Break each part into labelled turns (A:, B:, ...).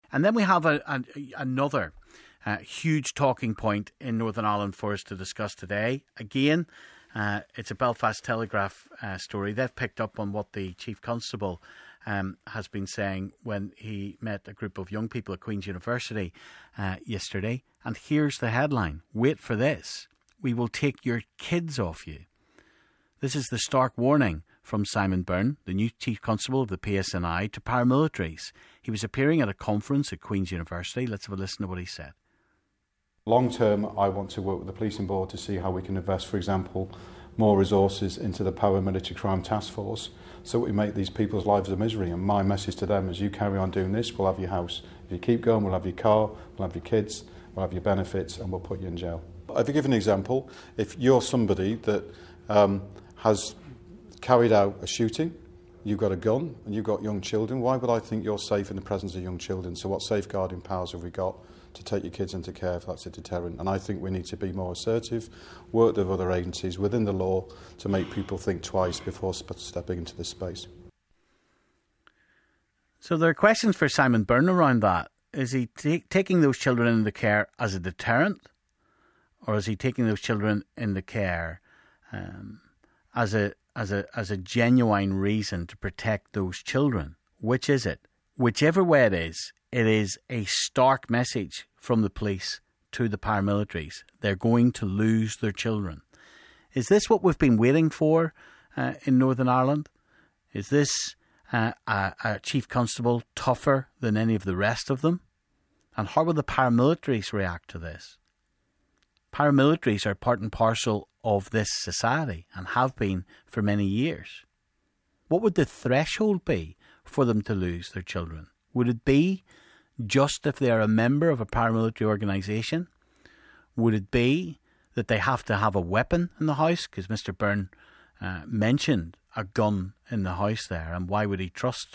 A: And then we have another huge talking point in Northern Ireland for us to discuss today. Again, it's a Belfast Telegraph story. They've picked up on what the Chief Constable has been saying when he met a group of young people at Queen's University yesterday. And here's the headline. Wait for this. We will take your kids off you. This is the stark warning from Simon Byrne, the new Chief Constable of the PSNI, to paramilitaries. He was appearing at a conference at Queen's University. Let's have a listen to what he said.
B: Long term, I want to work with the Policing Board to see how we can invest, for example, more resources into the paramilitary crime task force so we make these people's lives a misery. And my message to them is, you carry on doing this, we'll have your house. If you keep going, we'll have your car, we'll have your kids, we'll have your benefits, and we'll put you in jail. I'll give an example. If you're somebody that has carried out a shooting, you've got a gun and you've got young children, why would I think you're safe in the presence of young children? So what safeguarding powers have we got to take your kids into care if that's a deterrent? And I think we need to be more assertive, work with other agencies within the law to make people think twice before stepping into this space.
A: So there are questions for Simon Byrne around that. Is he taking those children into care as a deterrent, or is he taking those children into care as a genuine reason to protect those children? Which is it? Whichever way it is a stark message from the police to the paramilitaries. They're going to lose their children. Is this what we've been waiting for in Northern Ireland? Is this a Chief Constable tougher than any of the rest of them? And how will the paramilitaries react to this? Paramilitaries are part and parcel of this society and have been for many years. What would the threshold be for them to lose their children? Would it be just if they are a member of a paramilitary organisation? Would it be that they have to have a weapon in the house? Because Mr Byrne mentioned a gun in the house there, and why would he trust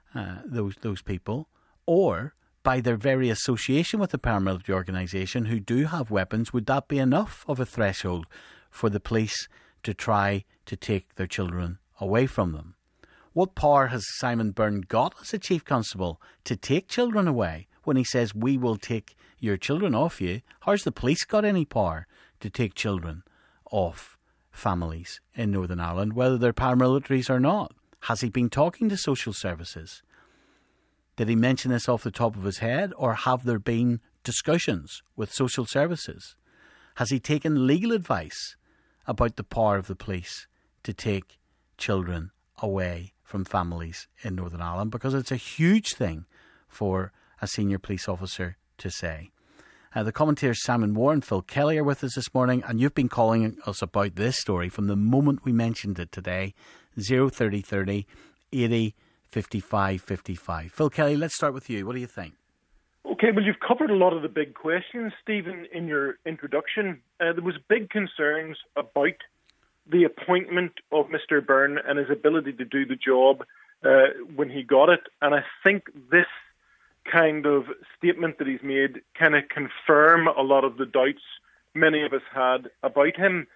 A: those people? Or by their very association with the paramilitary organisation who do have weapons, would that be enough of a threshold for the police to try to take their children away from them? What power has Simon Byrne got as a Chief Constable to take children away when he says, we will take your children off you? How's the police got any power to take children off families in Northern Ireland, whether they're paramilitaries or not? Has he been talking to social services? Did he mention this off the top of his head, or have there been discussions with social services? Has he taken legal advice about the power of the police to take children away from families in Northern Ireland? Because it's a huge thing for a senior police officer to say. The commentators Simon Moore and Phil Kelly are with us this morning, and you've been calling us about this story from the moment we mentioned it today. 03030 80 55 55. Phil Kelly, let's start with you. What do you think?
C: Okay, well, you've covered a lot of the big questions, Stephen, in your introduction. There was big concerns about the appointment of Mr Byrne and his ability to do the job when he got it. And I think this kind of statement that he's made kind of confirm a lot of the doubts many of us had about him.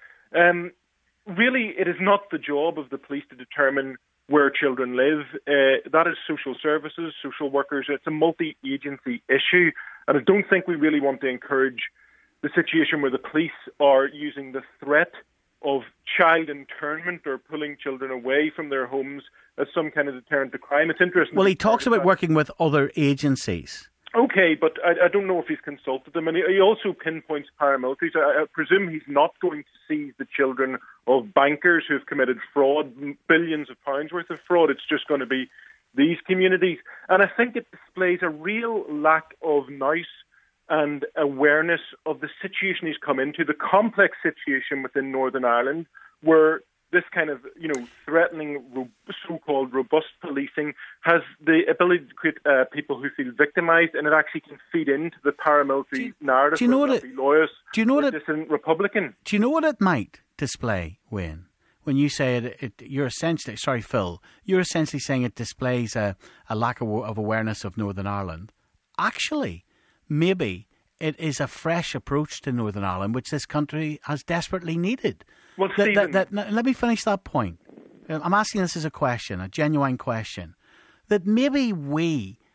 C: Really, it is not the job of the police to determine where children live. That is social services, social workers. It's a multi-agency issue. And I don't think we really want to encourage the situation where the police are using the threat of child internment or pulling children away from their homes as some kind of deterrent to crime. It's interesting.
A: Well, he talks about working with other agencies.
C: Okay, but I don't know if he's consulted them. And he also pinpoints paramilitaries. I presume he's not going to seize the children of bankers who have committed fraud, billions of pounds worth of fraud. It's just going to be these communities. And I think it displays a real lack of nous and awareness of the situation he's come into, the complex situation within Northern Ireland, where this kind of, threatening, so-called robust policing has the ability to create people who feel victimised, and it actually can feed into the paramilitary narrative.
A: Do you know what
C: dissident Republican?
A: Do you know what it might display, Wayne? When you say you're essentially, sorry, Phil, you're essentially saying it displays a lack of awareness of Northern Ireland. Actually, maybe it is a fresh approach to Northern Ireland, which this country has desperately needed.
C: Well, Stephen,
A: let me finish that point. I'm asking this as a question, a genuine question. That maybe we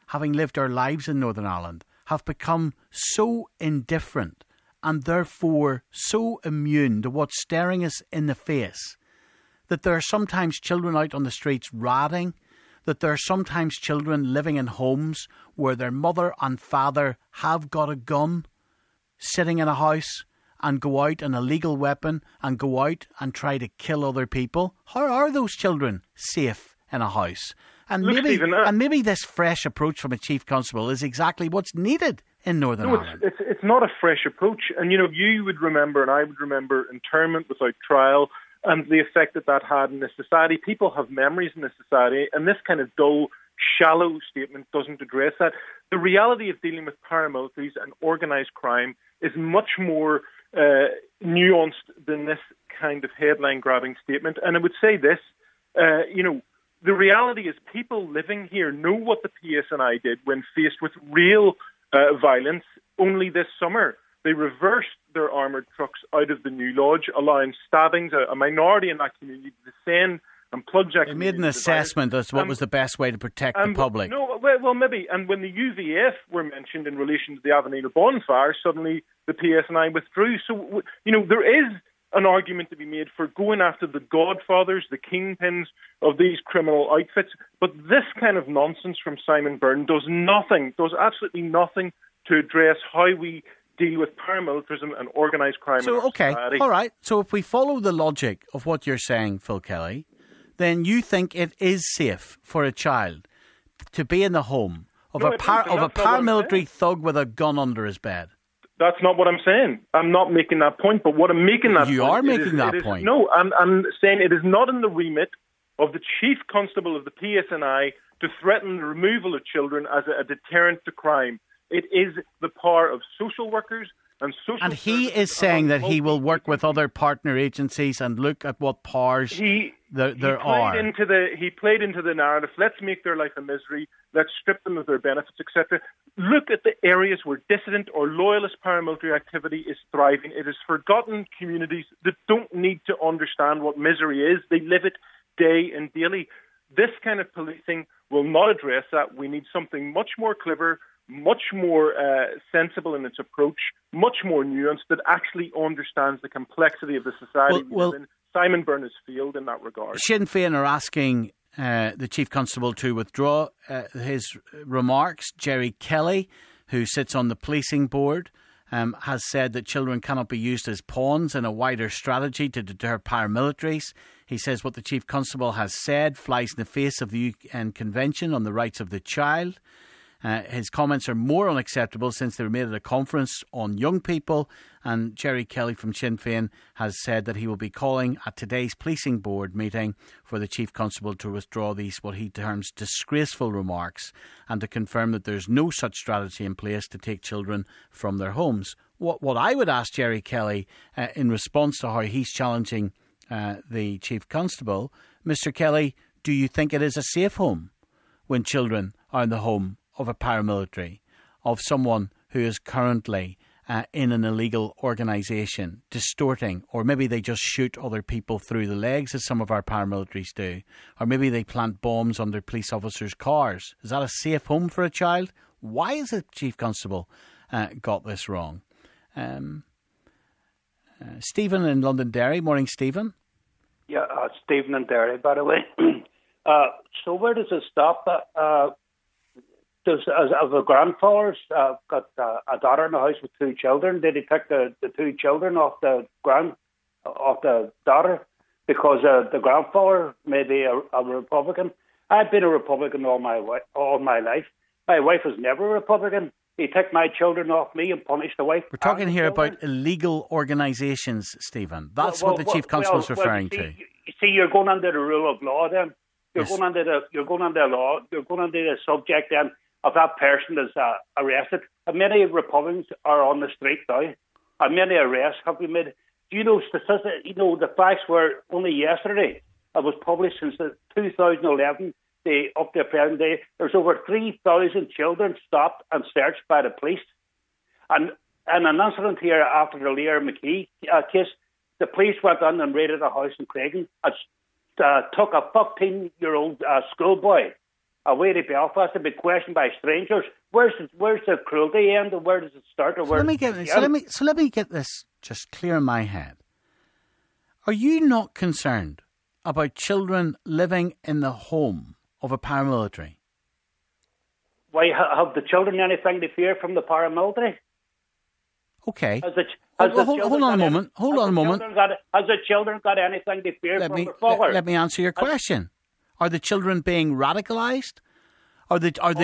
A: having lived our lives in Northern Ireland, have become so indifferent and therefore so immune to what's staring us in the face that there are sometimes children out on the streets ratting, that there are sometimes children living in homes where their mother and father have got a gun, sitting in a house and go out, an illegal weapon, and go out and try to kill other people. How are those children safe in a house? And
C: Look,
A: maybe
C: Stephen,
A: maybe this fresh approach from a chief constable is exactly what's needed in Northern Ireland.
C: It's not a fresh approach. And, you would remember, and I would remember, internment without trial and the effect that had in this society. People have memories in this society, and this kind of dull, shallow statement doesn't address that. The reality of dealing with paramilitaries and organised crime is much more nuanced than this kind of headline-grabbing statement. And I would say this, the reality is people living here know what the PSNI did when faced with real violence only this summer. They reversed their armoured trucks out of the New Lodge, allowing stabbings, a minority in that community, to descend and plunge that.
A: They made an assessment as to what was the best way to protect the public.
C: No, well, maybe. And when the UVF were mentioned in relation to the Avenida bonfire, suddenly the PSNI withdrew. So, there is an argument to be made for going after the godfathers, the kingpins of these criminal outfits. But this kind of nonsense from Simon Byrne does absolutely nothing to address how we deal with paramilitarism and organised crime in our society.
A: All right. So if we follow the logic of what you're saying, Phil Kelly, then you think it is safe for a child to be in the home of a paramilitary thug with a gun under his bed.
C: That's not what I'm saying. I'm not making that point. But what I'm making that
A: you
C: point...
A: are making that point.
C: No, I'm saying it is not in the remit of the chief constable of the PSNI to threaten the removal of children as a deterrent to crime. It is the power of social workers and social...
A: And he is saying that he will work with other partner agencies and look at what powers there are.
C: He played into the narrative, let's make their life a misery, let's strip them of their benefits, etc. Look at the areas where dissident or loyalist paramilitary activity is thriving. It is forgotten communities that don't need to understand what misery is. They live it day and daily. This kind of policing will not address that. We need something much more clever, much more sensible in its approach, much more nuanced, that actually understands the complexity of the society we live in. Simon Byrne has failed in that regard.
A: Sinn Féin are asking the Chief Constable to withdraw his remarks. Jerry Kelly, who sits on the policing board, has said that children cannot be used as pawns in a wider strategy to deter paramilitaries. He says what the Chief Constable has said flies in the face of the UN Convention on the Rights of the Child. His comments are more unacceptable since they were made at a conference on young people, and Jerry Kelly from Sinn Féin has said that he will be calling at today's policing board meeting for the Chief Constable to withdraw these, what he terms, disgraceful remarks, and to confirm that there's no such strategy in place to take children from their homes. What I would ask Jerry Kelly in response to how he's challenging the Chief Constable, Mr. Kelly, do you think it is a safe home when children are in the home of a paramilitary, of someone who is currently in an illegal organisation, distorting, or maybe they just shoot other people through the legs, as some of our paramilitaries do, or maybe they plant bombs under police officers' cars? Is that a safe home for a child? Why has the Chief Constable got this wrong? Stephen in Londonderry. Morning, Stephen.
D: Yeah, Stephen in Derry, by the way. So where does it stop? As the grandfather's got a daughter in the house with two children, did he pick the two children off the daughter because the grandfather may be a Republican? I've been a Republican all my life. My wife was never a Republican. He took my children off me and punished the wife.
A: We're talking here about illegal organisations, Stephen. That's what the Chief Constable is referring to.
D: You see, you're going under the rule of law then. You're going under law. You're going under the subject then of that person is arrested. And many Republicans are on the street now. And many arrests have been made. Do you know statistics? You know, the facts were only yesterday. It was published since 2011. Up to the present day, there's over 3,000 children stopped and searched by the police. And an incident here after the Lear McKee case, the police went in and raided a house in Craigan and took a 15-year-old schoolboy away to Belfast to be questioned by strangers. Where's the cruelty end, and where does it start? Or
A: let me get this just clear in my head. Are you not concerned about children living in the home of a paramilitary?
D: Why have the children anything to fear from the paramilitary?
A: Okay.
D: Hold
A: on a moment.
D: Has the children got anything to fear from their father?
A: Let me answer your question. Are the children being radicalised? You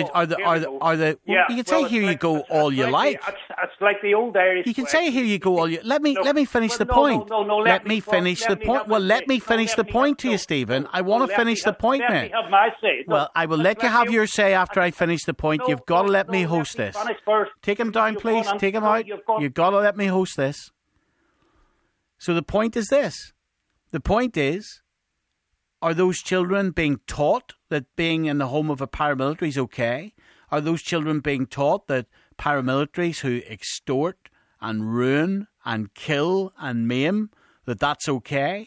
A: can say here you go all you like.
D: It's like the old Irish.
A: You can say here you go all you. Let me finish the point. Let me finish the point. Well, let me finish the point to you, Stephen. I want to finish the point, mate.
D: Let me have my say.
A: Well, I will let you have your say after I finish the point. You've got to let me host this. Take him down, please. Take him out. You've got to let me host this. So the point is this. The point is, are those children being taught that being in the home of a paramilitary is okay? Are those children being taught that paramilitaries who extort and ruin and kill and maim, that's okay?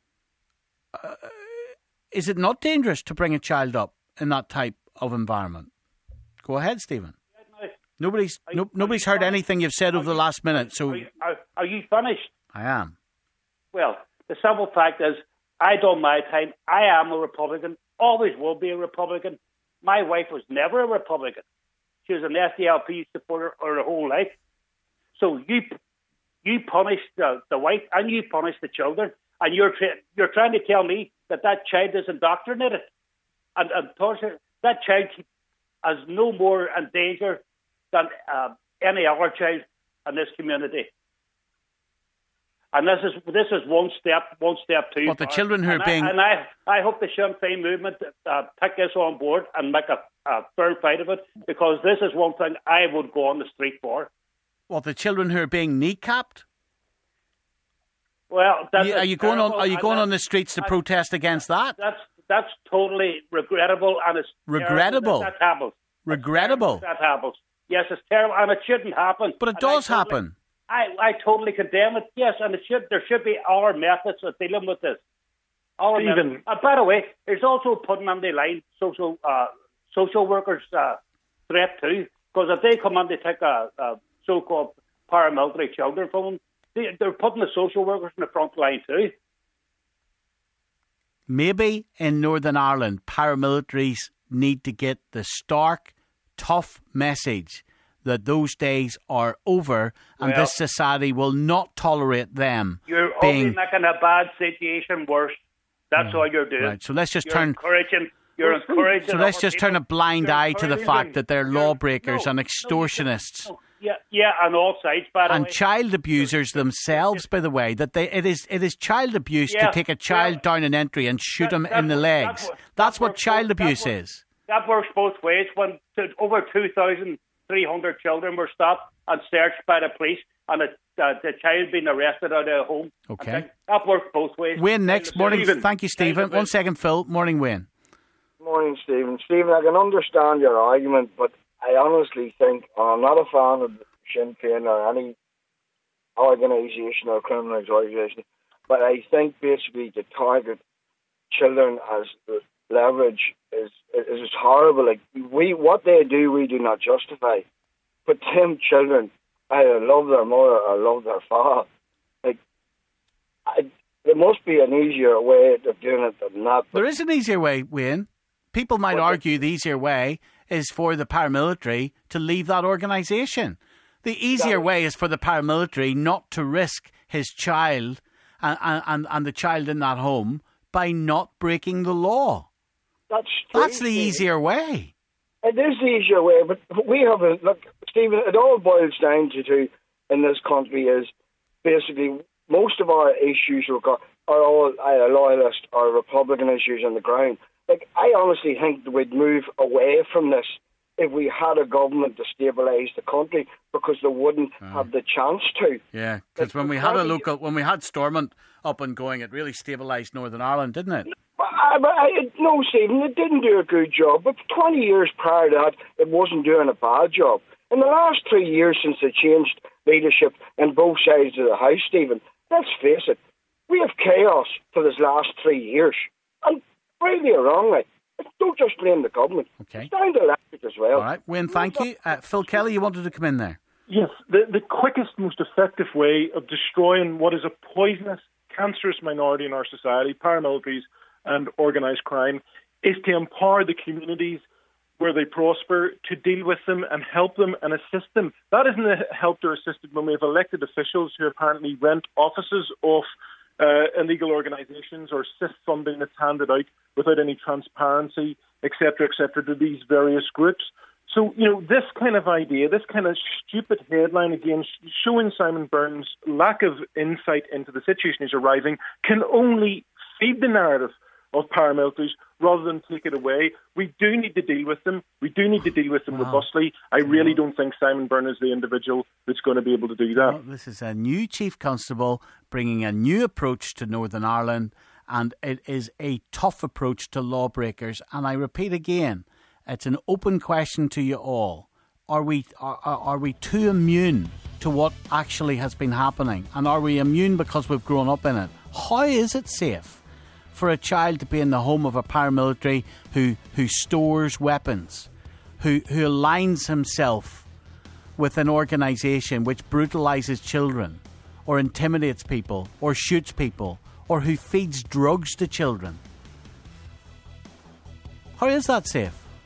A: Is it not dangerous to bring a child up in that type of environment? Go ahead, Stephen. Nobody's heard anything you've said over the last minute. So,
D: are you finished?
A: I am.
D: Well, the simple fact is, I done my time. I am a Republican. Always will be a Republican. My wife was never a Republican. She was an SDLP supporter her whole life. So you punish the wife and you punish the children, and you're trying to tell me that child is indoctrinated, and that child is no more in danger than any other child in this community. And this is one step too
A: far. The children who are
D: I hope the Sinn Féin movement pick this on board and make a fair fight of it, because this is one thing I would go on the street for.
A: What, the children who are being kneecapped?
D: Well,
A: are you going on the streets to protest against that?
D: That's totally regrettable, and it's
A: regrettable.
D: That happens.
A: Regrettable.
D: That happens. Yes, it's terrible, and it shouldn't happen.
A: But it does happen.
D: I totally condemn it. Yes, and there should be our methods of dealing with this.
C: Stephen.
D: By the way, there's also putting on the line social workers' threat too, because if they come on to take a so-called paramilitary children from them, they're putting the social workers in the front line too.
A: Maybe in Northern Ireland, paramilitaries need to get the stark, tough message that those days are over, and this society will not tolerate them.
D: You're only making a bad situation worse. That's all you're doing.
A: Right. So let's just
D: You're encouraging.
A: So let's just turn a blind eye to the fact that they're lawbreakers and extortionists.
D: Yeah, on all sides, by the way.
A: And child abusers themselves, by the way. That it is child abuse to take a child down an entry and shoot him in the legs. That's what child abuse is.
D: That works both ways. When over 2,300 children were stopped and searched by the police, and the child being arrested out of home.
A: Okay.
D: That works both ways.
A: Wayne, next morning. Thank you, Stephen. 1 second, Phil. Morning, Wayne.
E: Morning, Stephen. Stephen, I can understand your argument, but I honestly think, I'm not a fan of Sinn Féin or any organisation or criminal organisation, but I think basically to target children as leverage is horrible. Like what they do, we do not justify. But them children either love their mother or love their father. There must be an easier way of doing it than that.
A: There is an easier way, Wayne. People might argue the easier way is for the paramilitary to leave that organisation. The easier way is for the paramilitary not to risk his child and the child in that home by not breaking the law. That's the easier way.
E: It is the easier way, but we have look, Stephen, it all boils down to in this country is basically most of our issues are all either loyalist or Republican issues on the ground. I honestly think we'd move away from this if we had a government to stabilise the country, because they wouldn't have the chance to.
A: Yeah, because when we had Stormont up and going, it really stabilised Northern Ireland, didn't it?
E: No, Stephen, it didn't do a good job. But 20 years prior to that, it wasn't doing a bad job. In the last 3 years since they changed leadership on both sides of the House, Stephen, let's face it, we have chaos for this last 3 years. And rightly or wrongly, Don't just blame the government.
A: Okay.
E: It's down to electric as well.
A: All right, Wayne, thank you. Phil Kelly, you wanted to come in there.
C: Yes, the quickest, most effective way of destroying what is a poisonous, cancerous minority in our society, paramilitaries and organised crime, is to empower the communities where they prosper, to deal with them and help them and assist them. That isn't helped or assisted when we have elected officials who apparently rent offices off illegal organisations or SIF funding that's handed out without any transparency, etc., to these various groups. So, this kind of idea, this kind of stupid headline, again, showing Simon Byrne's lack of insight into the situation he's arriving, can only feed the narrative of paramilitaries rather than take it away. We do need to deal with them. We do need to deal with them robustly. I really don't think Simon Byrne is the individual that's going to be able to do that.
A: Well, this is a new Chief Constable bringing a new approach to Northern Ireland, and it is a tough approach to lawbreakers. And I repeat again, it's an open question to you all. Are we too immune to what actually has been happening? And are we immune because we've grown up in it? How is it safe for a child to be in the home of a paramilitary who stores weapons, who aligns himself with an organisation which brutalises children or intimidates people or shoots people or who feeds drugs to children? How is that safe?